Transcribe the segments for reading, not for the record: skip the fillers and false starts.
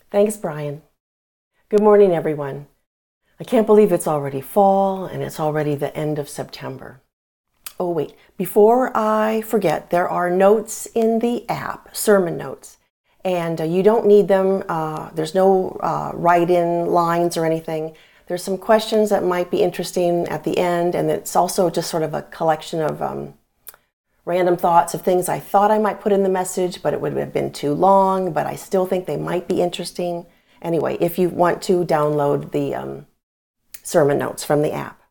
Thanks, Brian. Good morning, everyone. I can't believe it's already fall and it's already the end of September. Oh, wait, before I forget, there are notes in the app, sermon notes, and you don't need them. There's no write-in lines or anything. There's some questions that might be interesting at the end, and it's also just sort of a collection of random thoughts of things I thought I might put in the message, but it would have been too long, but I still think they might be interesting. Anyway, if you want to download the sermon notes from the app.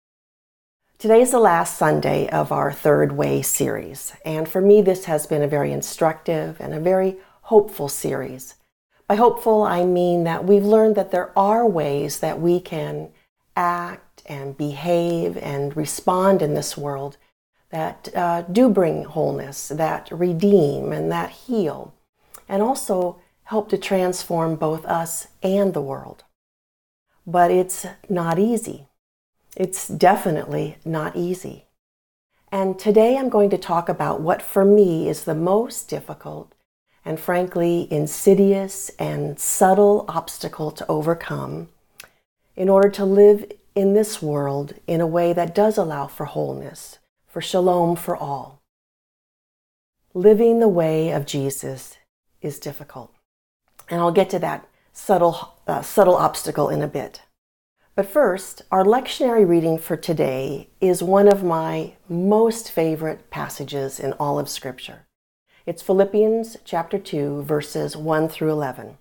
Today is the last Sunday of our Third Way series, and for me this has been a very instructive and a very hopeful series. By hopeful, I mean that we've learned that there are ways that we can act and behave and respond in this world that do bring wholeness, that redeem and that heal, and also help to transform both us and the world. But it's not easy. It's definitely not easy. And today I'm going to talk about what for me is the most difficult and frankly insidious and subtle obstacle to overcome in order to live in this world in a way that does allow for wholeness, for shalom for all. Living the way of Jesus is difficult. And I'll get to that subtle obstacle in a bit. But first, our lectionary reading for today is one of my most favorite passages in all of Scripture. It's Philippians chapter 2, verses 1 through 11.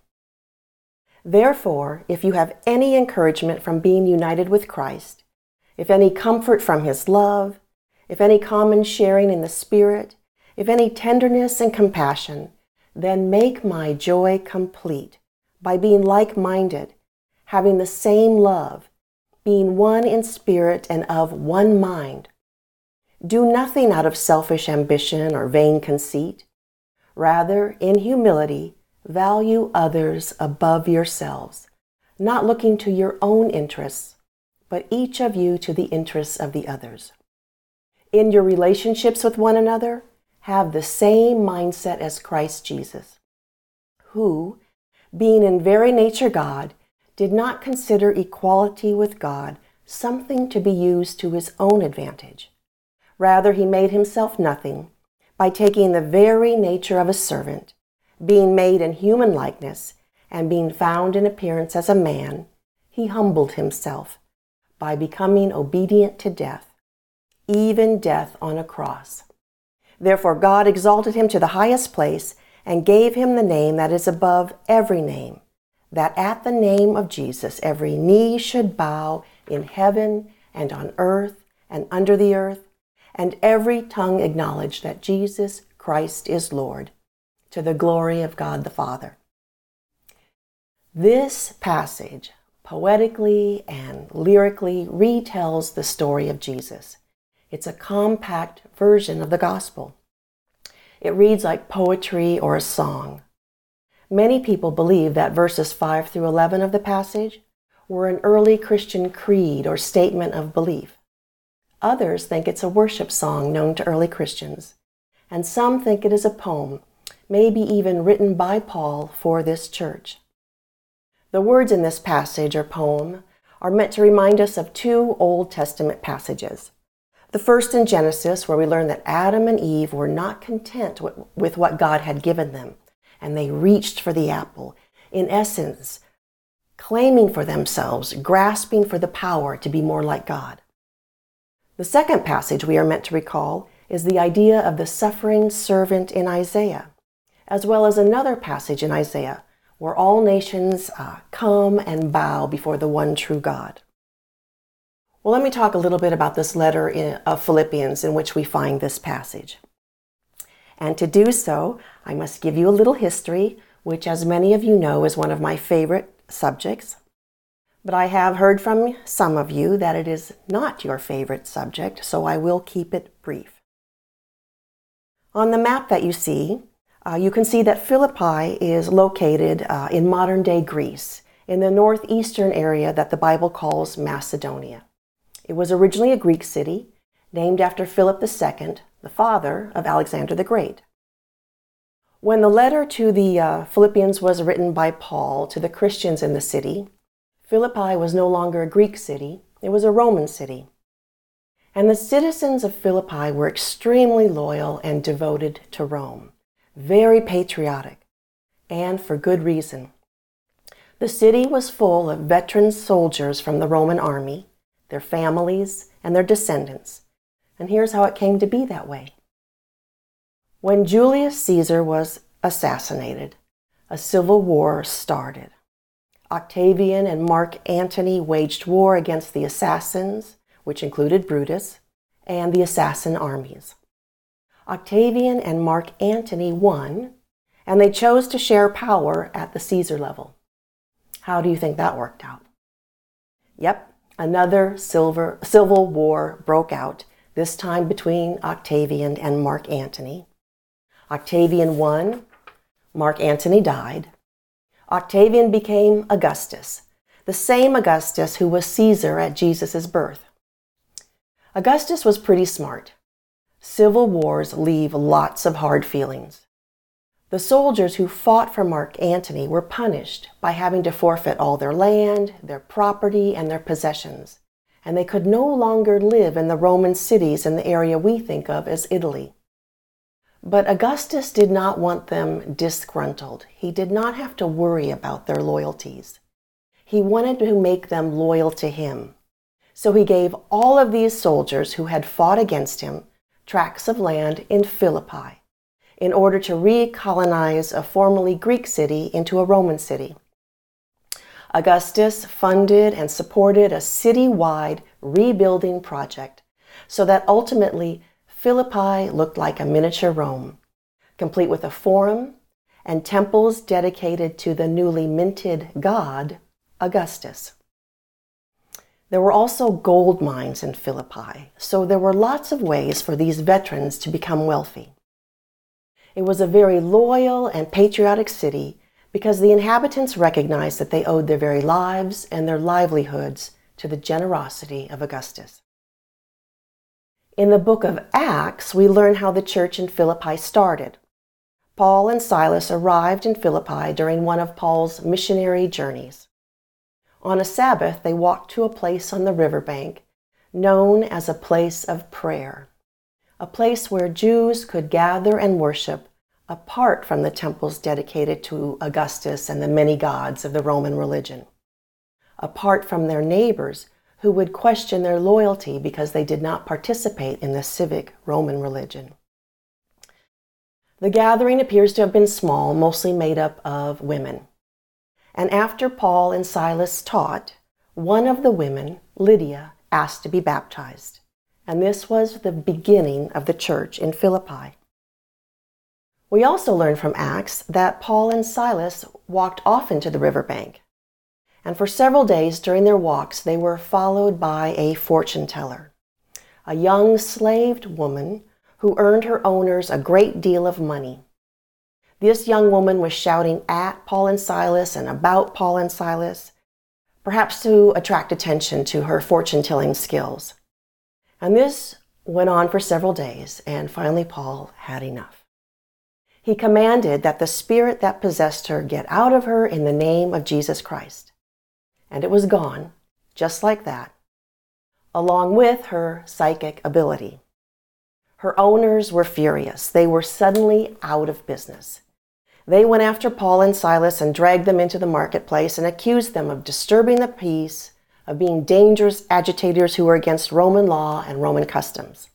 Therefore, if you have any encouragement from being united with Christ, if any comfort from his love, if any common sharing in the Spirit, if any tenderness and compassion, then make my joy complete by being like-minded, having the same love, being one in spirit and of one mind. Do nothing out of selfish ambition or vain conceit. Rather, in humility, value others above yourselves, not looking to your own interests, but each of you to the interests of the others. In your relationships with one another, have the same mindset as Christ Jesus, who, being in very nature God, did not consider equality with God something to be used to his own advantage. Rather, he made himself nothing by taking the very nature of a servant, being made in human likeness, and being found in appearance as a man, he humbled himself by becoming obedient to death, even death on a cross. Therefore God exalted him to the highest place and gave him the name that is above every name, that at the name of Jesus every knee should bow in heaven and on earth and under the earth, and every tongue acknowledge that Jesus Christ is Lord, to the glory of God the Father. This passage poetically and lyrically retells the story of Jesus. It's a compact version of the gospel. It reads like poetry or a song. Many people believe that verses 5 through 11 of the passage were an early Christian creed or statement of belief. Others think it's a worship song known to early Christians, and some think it is a poem, maybe even written by Paul for this church. The words in this passage or poem are meant to remind us of two Old Testament passages. The first in Genesis, where we learn that Adam and Eve were not content with what God had given them, and they reached for the apple, in essence, claiming for themselves, grasping for the power to be more like God. The second passage we are meant to recall is the idea of the suffering servant in Isaiah, as well as another passage in Isaiah, where all nations come and bow before the one true God. Well, let me talk a little bit about this letter of Philippians in which we find this passage. And to do so, I must give you a little history, which, as many of you know, is one of my favorite subjects. But I have heard from some of you that it is not your favorite subject, so I will keep it brief. On the map that you see, you can see that Philippi is located in modern-day Greece, in the northeastern area that the Bible calls Macedonia. It was originally a Greek city, named after Philip II, the father of Alexander the Great. When the letter to the Philippians was written by Paul to the Christians in the city, Philippi was no longer a Greek city, it was a Roman city. And the citizens of Philippi were extremely loyal and devoted to Rome, very patriotic, and for good reason. The city was full of veteran soldiers from the Roman army, their families, and their descendants. And here's how it came to be that way. When Julius Caesar was assassinated, a civil war started. Octavian and Mark Antony waged war against the assassins, which included Brutus, and the assassin armies. Octavian and Mark Antony won, and they chose to share power at the Caesar level. How do you think that worked out? Yep, another civil war broke out, this time between Octavian and Mark Antony. Octavian won, Mark Antony died. Octavian became Augustus, the same Augustus who was Caesar at Jesus' birth. Augustus was pretty smart. Civil wars leave lots of hard feelings. The soldiers who fought for Mark Antony were punished by having to forfeit all their land, their property, and their possessions, and they could no longer live in the Roman cities in the area we think of as Italy. But Augustus did not want them disgruntled. He did not have to worry about their loyalties. He wanted to make them loyal to him. So he gave all of these soldiers who had fought against him tracts of land in Philippi in order to recolonize a formerly Greek city into a Roman city. Augustus funded and supported a city-wide rebuilding project so that ultimately Philippi looked like a miniature Rome, complete with a forum and temples dedicated to the newly minted god, Augustus. There were also gold mines in Philippi, so there were lots of ways for these veterans to become wealthy. It was a very loyal and patriotic city because the inhabitants recognized that they owed their very lives and their livelihoods to the generosity of Augustus. In the book of Acts, we learn how the church in Philippi started. Paul and Silas arrived in Philippi during one of Paul's missionary journeys. On a Sabbath, they walked to a place on the riverbank known as a place of prayer, a place where Jews could gather and worship apart from the temples dedicated to Augustus and the many gods of the Roman religion, apart from their neighbors who would question their loyalty because they did not participate in the civic Roman religion. The gathering appears to have been small, mostly made up of women. And after Paul and Silas taught, one of the women, Lydia, asked to be baptized. And this was the beginning of the church in Philippi. We also learn from Acts that Paul and Silas walked often to the riverbank. And for several days during their walks, they were followed by a fortune teller, a young slaved woman who earned her owners a great deal of money. This young woman was shouting at Paul and Silas and about Paul and Silas, perhaps to attract attention to her fortune-telling skills. And this went on for several days, and finally Paul had enough. He commanded that the spirit that possessed her get out of her in the name of Jesus Christ. And it was gone, just like that, along with her psychic ability. Her owners were furious. They were suddenly out of business. They went after Paul and Silas and dragged them into the marketplace and accused them of disturbing the peace, of being dangerous agitators who were against Roman law and Roman customs.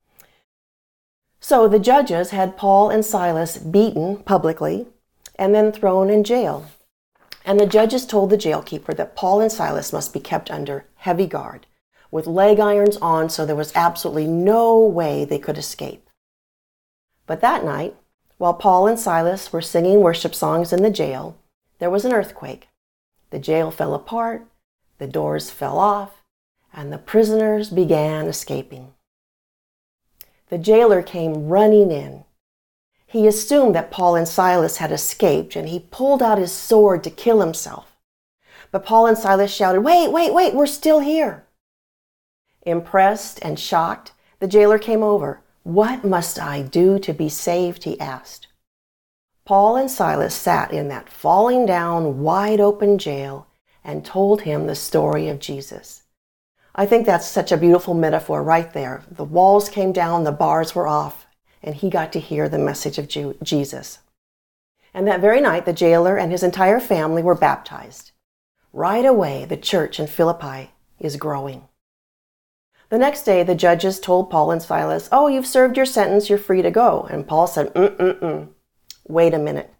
So the judges had Paul and Silas beaten publicly and then thrown in jail. And the judges told the jailkeeper that Paul and Silas must be kept under heavy guard, with leg irons on, so there was absolutely no way they could escape. But that night, while Paul and Silas were singing worship songs in the jail, there was an earthquake. The jail fell apart, the doors fell off, and the prisoners began escaping. The jailer came running in. He assumed that Paul and Silas had escaped, and he pulled out his sword to kill himself. But Paul and Silas shouted, "Wait, we're still here." Impressed and shocked, the jailer came over. "What must I do to be saved?" he asked. Paul and Silas sat in that falling down, wide open jail and told him the story of Jesus. I think that's such a beautiful metaphor right there. The walls came down, the bars were off, and he got to hear the message of Jesus. And that very night, the jailer and his entire family were baptized. Right away, the church in Philippi is growing. The next day, the judges told Paul and Silas, "Oh, you've served your sentence, you're free to go." And Paul said, "Wait a minute.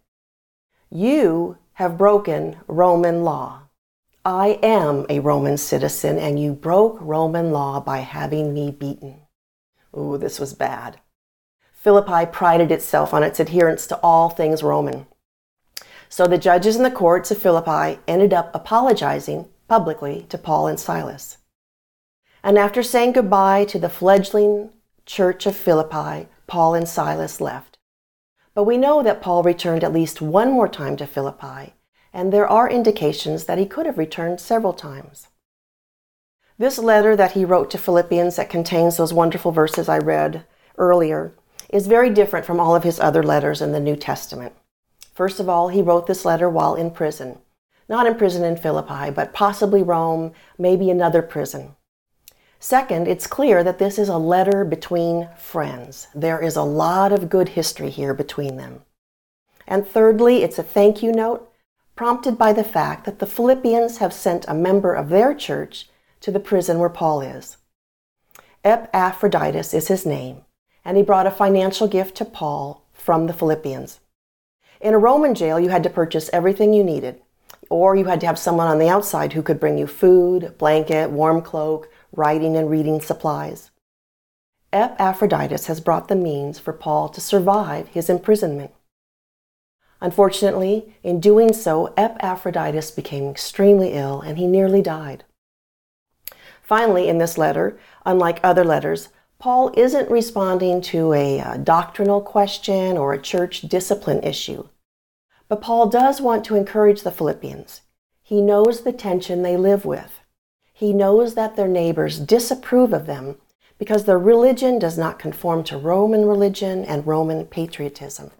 You have broken Roman law. I am a Roman citizen, and you broke Roman law by having me beaten." Ooh, this was bad. Philippi prided itself on its adherence to all things Roman. So the judges in the courts of Philippi ended up apologizing publicly to Paul and Silas. And after saying goodbye to the fledgling church of Philippi, Paul and Silas left. But we know that Paul returned at least one more time to Philippi, and there are indications that he could have returned several times. This letter that he wrote to Philippians that contains those wonderful verses I read earlier is very different from all of his other letters in the New Testament. First of all, he wrote this letter while in prison. Not in prison in Philippi, but possibly Rome, maybe another prison. Second, it's clear that this is a letter between friends. There is a lot of good history here between them. And thirdly, it's a thank you note prompted by the fact that the Philippians have sent a member of their church to the prison where Paul is. Epaphroditus is his name, and he brought a financial gift to Paul from the Philippians. In a Roman jail, you had to purchase everything you needed, or you had to have someone on the outside who could bring you food, blanket, warm cloak, writing and reading supplies. Epaphroditus has brought the means for Paul to survive his imprisonment. Unfortunately, in doing so, Epaphroditus became extremely ill and he nearly died. Finally, in this letter, unlike other letters, Paul isn't responding to a doctrinal question or a church discipline issue. But Paul does want to encourage the Philippians. He knows the tension they live with. He knows that their neighbors disapprove of them because their religion does not conform to Roman religion and Roman patriotism.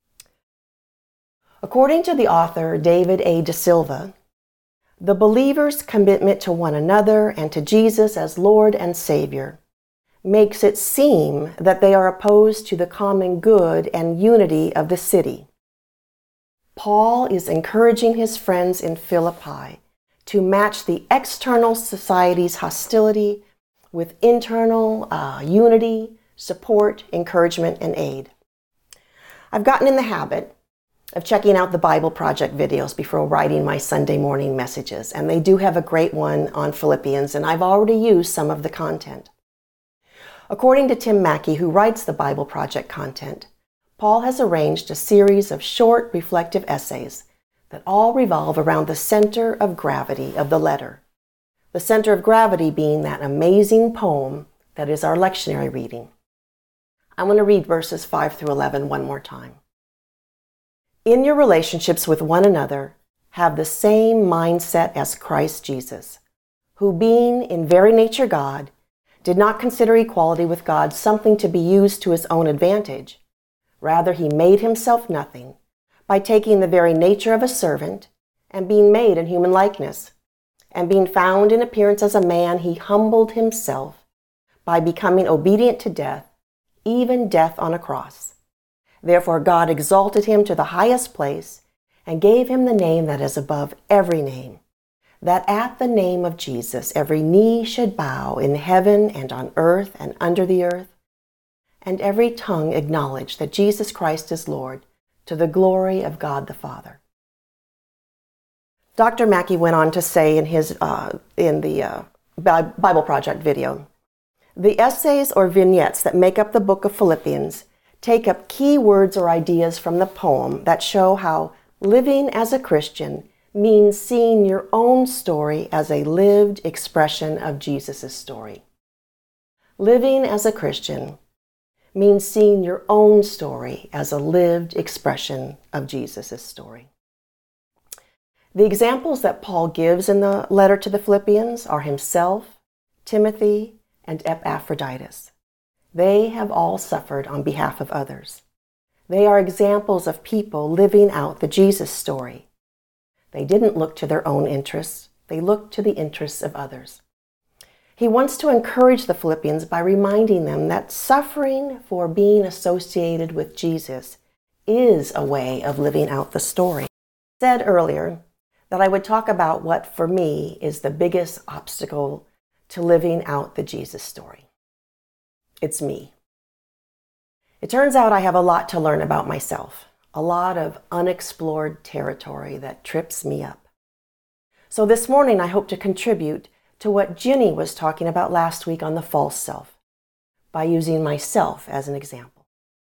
According to the author David A. De Silva, the believers' commitment to one another and to Jesus as Lord and Savior makes it seem that they are opposed to the common good and unity of the city. Paul is encouraging his friends in Philippi to match the external society's hostility with internal unity, support, encouragement, and aid. I've gotten in the habit of checking out the Bible Project videos before writing my Sunday morning messages, and they do have a great one on Philippians, and I've already used some of the content. According to Tim Mackey, who writes the Bible Project content, Paul has arranged a series of short reflective essays that all revolve around the center of gravity of the letter. The center of gravity being that amazing poem that is our lectionary reading. I'm going to read verses 5 through 11 one more time. In your relationships with one another, have the same mindset as Christ Jesus, who being in very nature God, did not consider equality with God something to be used to his own advantage. Rather, he made himself nothing by taking the very nature of a servant and being made in human likeness. And being found in appearance as a man, he humbled himself by becoming obedient to death, even death on a cross. Therefore, God exalted him to the highest place and gave him the name that is above every name, that at the name of Jesus every knee should bow in heaven and on earth and under the earth, and every tongue acknowledge that Jesus Christ is Lord, to the glory of God the Father. Dr. Mackey went on to say in the Bible Project video, the essays or vignettes that make up the book of Philippians take up key words or ideas from the poem that show how living as a Christian means seeing your own story as a lived expression of Jesus' story. Living as a Christian means seeing your own story as a lived expression of Jesus' story. The examples that Paul gives in the letter to the Philippians are himself, Timothy, and Epaphroditus. They have all suffered on behalf of others. They are examples of people living out the Jesus story. They didn't look to their own interests. They looked to the interests of others. He wants to encourage the Philippians by reminding them that suffering for being associated with Jesus is a way of living out the story. I said earlier that I would talk about what, for me, is the biggest obstacle to living out the Jesus story. It's me. It turns out I have a lot to learn about myself, a lot of unexplored territory that trips me up. So this morning I hope to contribute to what Ginny was talking about last week on the false self, by using myself as an example.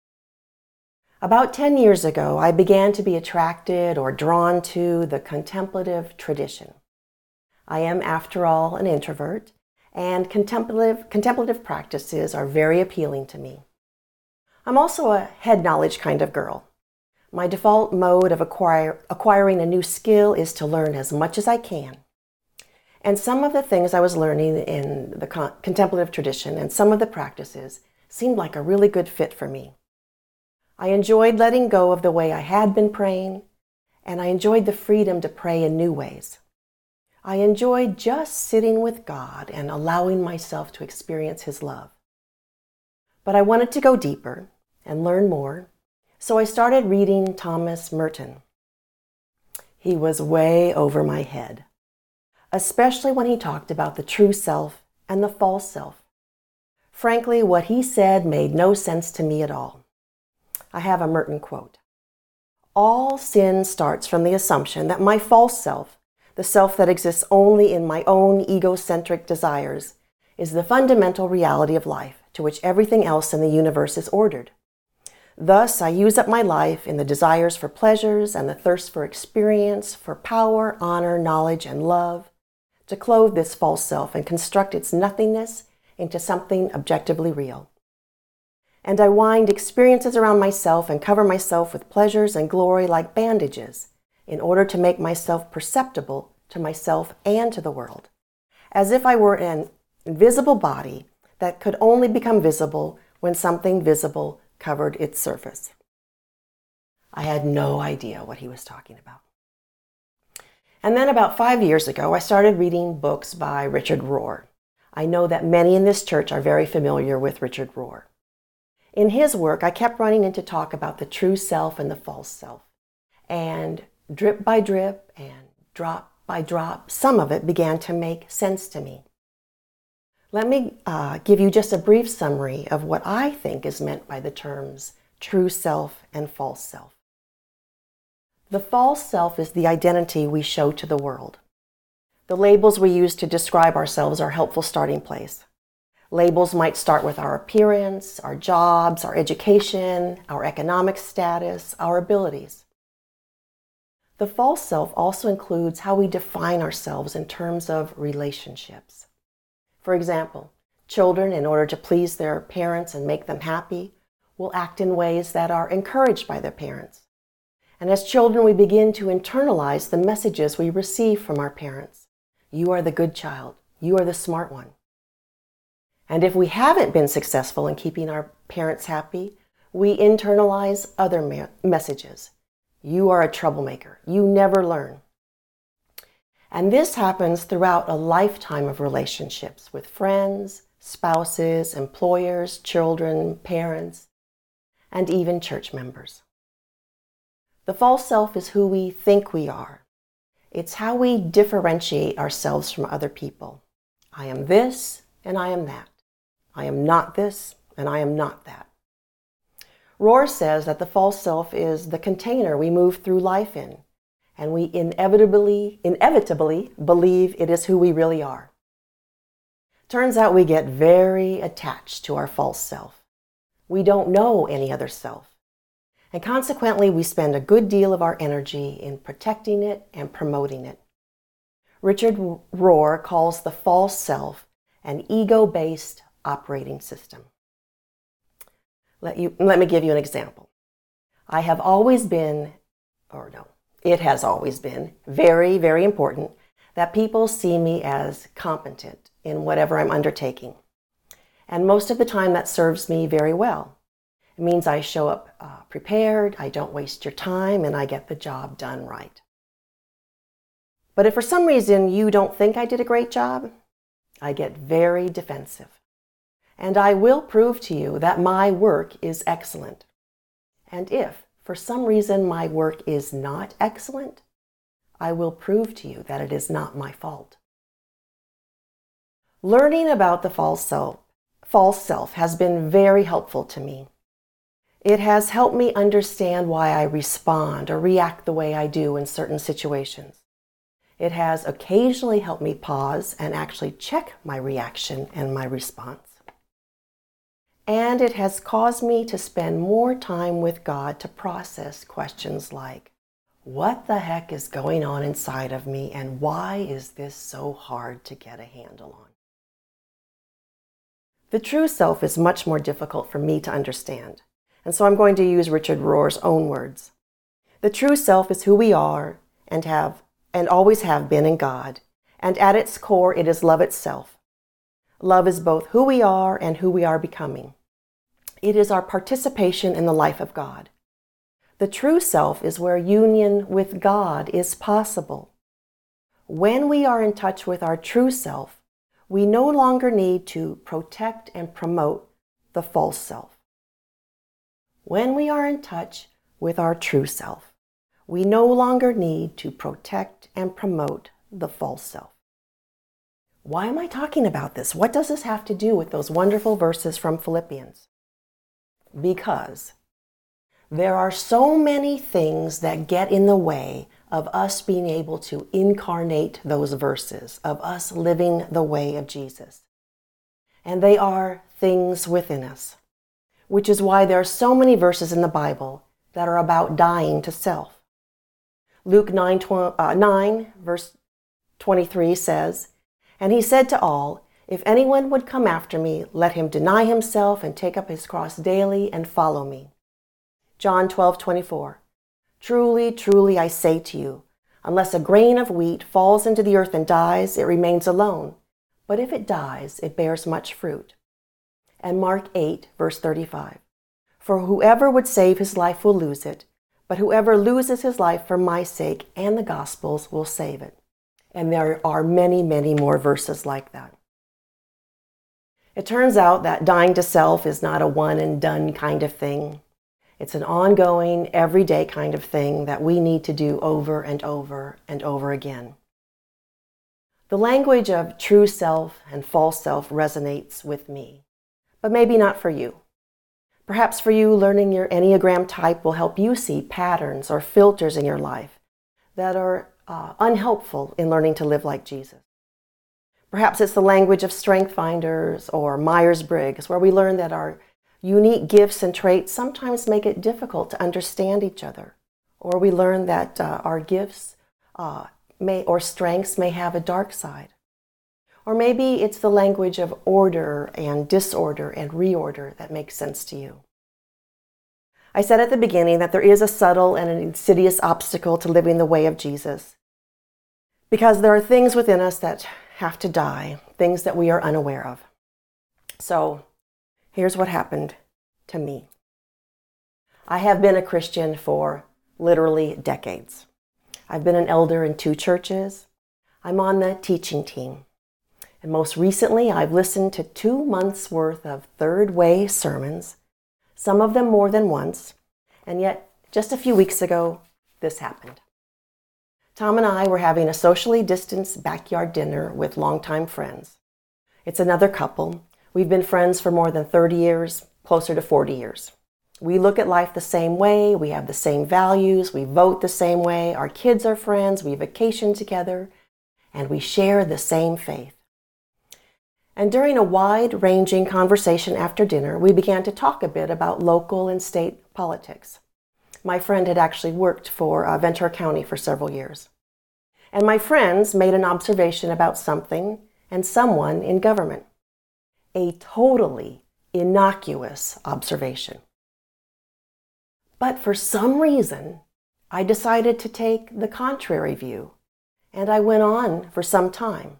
About 10 years ago, I began to be attracted or drawn to the contemplative tradition. I am, after all, an introvert, and contemplative practices are very appealing to me. I'm also a head knowledge kind of girl. My default mode of acquiring a new skill is to learn as much as I can. And some of the things I was learning in the contemplative tradition and some of the practices seemed like a really good fit for me. I enjoyed letting go of the way I had been praying, and I enjoyed the freedom to pray in new ways. I enjoyed just sitting with God and allowing myself to experience His love. But I wanted to go deeper and learn more, so I started reading Thomas Merton. He was way over my head, especially when he talked about the true self and the false self. Frankly, what he said made no sense to me at all. I have a Merton quote. "All sin starts from the assumption that my false self, the self that exists only in my own egocentric desires, is the fundamental reality of life to which everything else in the universe is ordered. Thus, I use up my life in the desires for pleasures and the thirst for experience, for power, honor, knowledge, and love, to clothe this false self and construct its nothingness into something objectively real. And I wind experiences around myself and cover myself with pleasures and glory like bandages in order to make myself perceptible to myself and to the world, as if I were an invisible body that could only become visible when something visible covered its surface." I had no idea what he was talking about. And then about 5 years ago, I started reading books by Richard Rohr. I know that many in this church are very familiar with Richard Rohr. In his work, I kept running into talk about the true self and the false self. And drip by drip and drop by drop, some of it began to make sense to me. Let me give you just a brief summary of what I think is meant by the terms true self and false self. The false self is the identity we show to the world. The labels we use to describe ourselves are a helpful starting place. Labels might start with our appearance, our jobs, our education, our economic status, our abilities. The false self also includes how we define ourselves in terms of relationships. For example, children, in order to please their parents and make them happy, will act in ways that are encouraged by their parents. And as children, we begin to internalize the messages we receive from our parents. You are the good child. You are the smart one. And if we haven't been successful in keeping our parents happy, we internalize other messages. You are a troublemaker. You never learn. And this happens throughout a lifetime of relationships with friends, spouses, employers, children, parents, and even church members. The false self is who we think we are. It's how we differentiate ourselves from other people. I am this and I am that. I am not this and I am not that. Rohr says that the false self is the container we move through life in, and we inevitably believe it is who we really are. Turns out we get very attached to our false self. We don't know any other self. And consequently, we spend a good deal of our energy in protecting it and promoting it. Richard Rohr calls the false self an ego-based operating system. Let me give you an example. It has always been very, very important that people see me as competent in whatever I'm undertaking. And most of the time that serves me very well. It means I show up prepared, I don't waste your time, and I get the job done right. But if for some reason you don't think I did a great job, I get very defensive. And I will prove to you that my work is excellent. And if for some reason my work is not excellent, I will prove to you that it is not my fault. Learning about the false self has been very helpful to me. It has helped me understand why I respond or react the way I do in certain situations. It has occasionally helped me pause and actually check my reaction and my response. And it has caused me to spend more time with God to process questions like, what the heck is going on inside of me, and why is this so hard to get a handle on? The true self is much more difficult for me to understand, and so I'm going to use Richard Rohr's own words. The true self is who we are and always have been in God, and at its core it is love itself. Love is both who we are and who we are becoming. It is our participation in the life of God. The true self is where union with God is possible. When we are in touch with our true self, we no longer need to protect and promote the false self. When we are in touch with our true self, we no longer need to protect and promote the false self. Why am I talking about this? What does this have to do with those wonderful verses from Philippians? Because there are so many things that get in the way of us being able to incarnate those verses, of us living the way of Jesus. And they are things within us, which is why there are so many verses in the Bible that are about dying to self. Luke 9, verse 23 says, "And he said to all, if anyone would come after me, let him deny himself and take up his cross daily and follow me." John 12:24, "Truly, truly, I say to you, unless a grain of wheat falls into the earth and dies, it remains alone. But if it dies, it bears much fruit." And Mark 8, verse 35, "For whoever would save his life will lose it, but whoever loses his life for my sake and the gospel's will save it." And there are many, many more verses like that. It turns out that dying to self is not a one and done kind of thing. It's an ongoing, everyday kind of thing that we need to do over and over and over again. The language of true self and false self resonates with me, but maybe not for you. Perhaps for you, learning your Enneagram type will help you see patterns or filters in your life that are unhelpful in learning to live like Jesus. Perhaps it's the language of Strength Finders or Myers-Briggs, where we learn that our unique gifts and traits sometimes make it difficult to understand each other. Or we learn that our gifts or strengths may have a dark side. Or maybe it's the language of order and disorder and reorder that makes sense to you. I said at the beginning that there is a subtle and an insidious obstacle to living the way of Jesus, because there are things within us that have to die, things that we are unaware of. So here's what happened to me. I have been a Christian for literally decades. I've been an elder in 2 churches. I'm on the teaching team. And most recently, I've listened to 2 months' worth of third way sermons, some of them more than once. And yet, just a few weeks ago, this happened. Tom and I were having a socially distanced backyard dinner with longtime friends. It's another couple. We've been friends for more than 30 years, closer to 40 years. We look at life the same way, we have the same values, we vote the same way, our kids are friends, we vacation together, and we share the same faith. And during a wide-ranging conversation after dinner, we began to talk a bit about local and state politics. My friend had actually worked for Ventura County for several years. And my friends made an observation about something and someone in government. A totally innocuous observation. But for some reason, I decided to take the contrary view, and I went on for some time.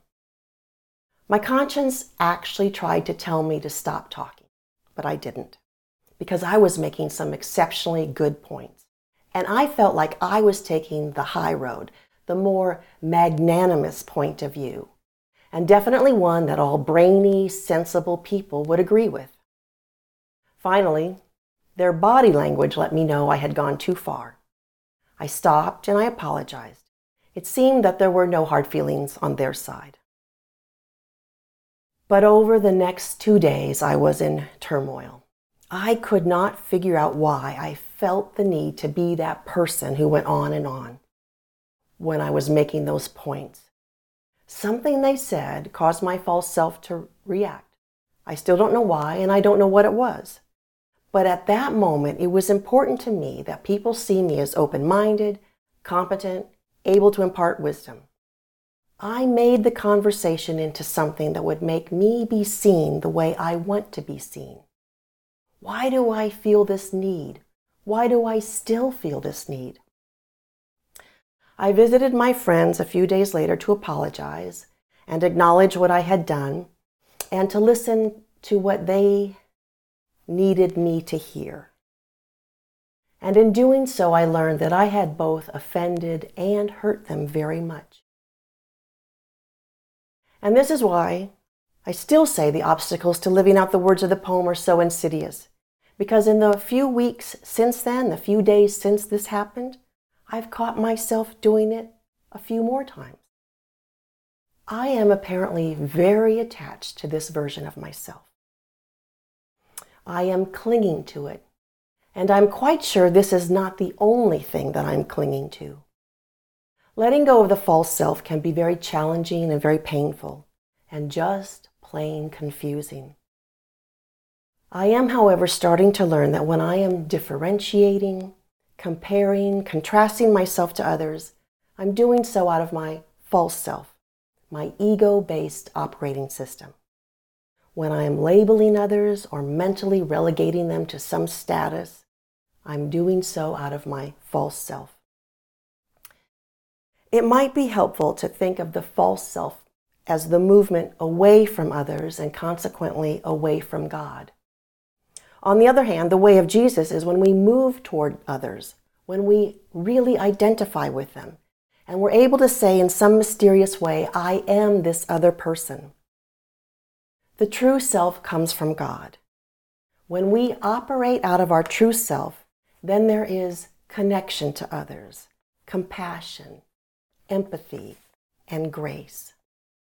My conscience actually tried to tell me to stop talking, but I didn't, because I was making some exceptionally good points. And I felt like I was taking the high road, the more magnanimous point of view, and definitely one that all brainy, sensible people would agree with. Finally, their body language let me know I had gone too far. I stopped and I apologized. It seemed that there were no hard feelings on their side. But over the next 2 days, I was in turmoil. I could not figure out why I felt the need to be that person who went on and on when I was making those points. Something they said caused my false self to react. I still don't know why, and I don't know what it was. But at that moment, it was important to me that people see me as open-minded, competent, able to impart wisdom. I made the conversation into something that would make me be seen the way I want to be seen. Why do I feel this need? Why do I still feel this need? I visited my friends a few days later to apologize and acknowledge what I had done and to listen to what they needed me to hear. And in doing so, I learned that I had both offended and hurt them very much. And this is why I still say the obstacles to living out the words of the poem are so insidious. Because in the few weeks since then, the few days since this happened, I've caught myself doing it a few more times. I am apparently very attached to this version of myself. I am clinging to it, and I'm quite sure this is not the only thing that I'm clinging to. Letting go of the false self can be very challenging and very painful, and just plain confusing. I am, however, starting to learn that when I am differentiating, comparing, contrasting myself to others, I'm doing so out of my false self, my ego-based operating system. When I am labeling others or mentally relegating them to some status, I'm doing so out of my false self. It might be helpful to think of the false self as the movement away from others and consequently away from God. On the other hand, the way of Jesus is when we move toward others, when we really identify with them, and we're able to say in some mysterious way, I am this other person. The true self comes from God. When we operate out of our true self, then there is connection to others, compassion, empathy, and grace.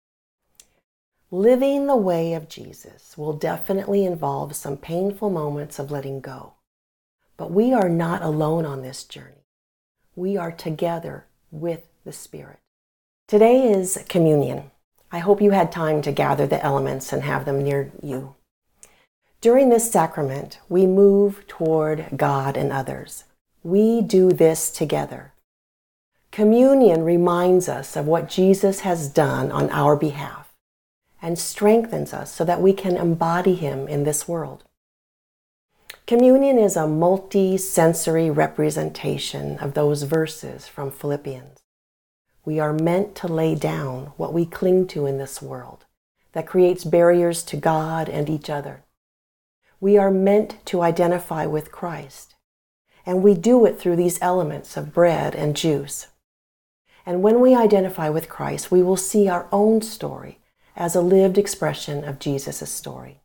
Living the way of Jesus will definitely involve some painful moments of letting go. But we are not alone on this journey. We are together with the Spirit. Today is communion. I hope you had time to gather the elements and have them near you. During this sacrament, we move toward God and others. We do this together. Communion reminds us of what Jesus has done on our behalf and strengthens us so that we can embody Him in this world. Communion is a multi-sensory representation of those verses from Philippians. We are meant to lay down what we cling to in this world that creates barriers to God and each other. We are meant to identify with Christ, and we do it through these elements of bread and juice. And when we identify with Christ, we will see our own story as a lived expression of Jesus' story.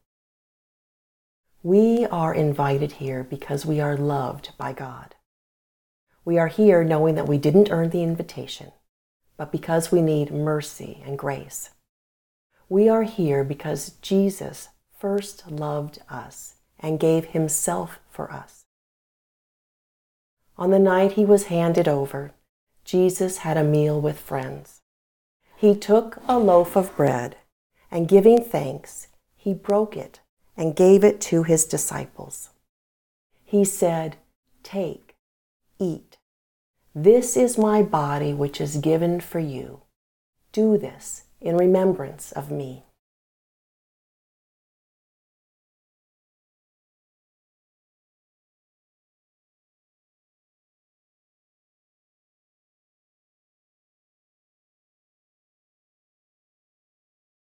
We are invited here because we are loved by God. We are here knowing that we didn't earn the invitation, but because we need mercy and grace. We are here because Jesus first loved us and gave Himself for us. On the night He was handed over, Jesus had a meal with friends. He took a loaf of bread, and giving thanks, He broke it and gave it to His disciples. He said, "Take, eat. This is my body which is given for you. Do this in remembrance of me."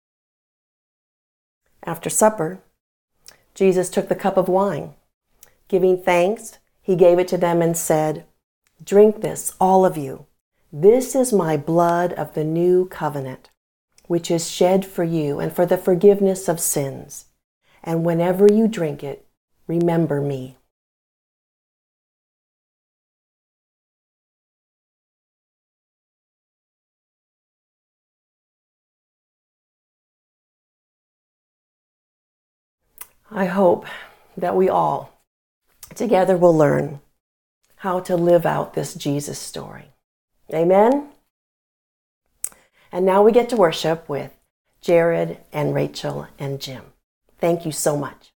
After supper, Jesus took the cup of wine, Giving thanks, he gave it to them and said, "Drink this, all of you. This is my blood of the new covenant, which is shed for you and for the forgiveness of sins. And whenever you drink it, remember me." I hope that we all together will learn how to live out this Jesus story. Amen? And now we get to worship with Jared and Rachel and Jim. Thank you so much.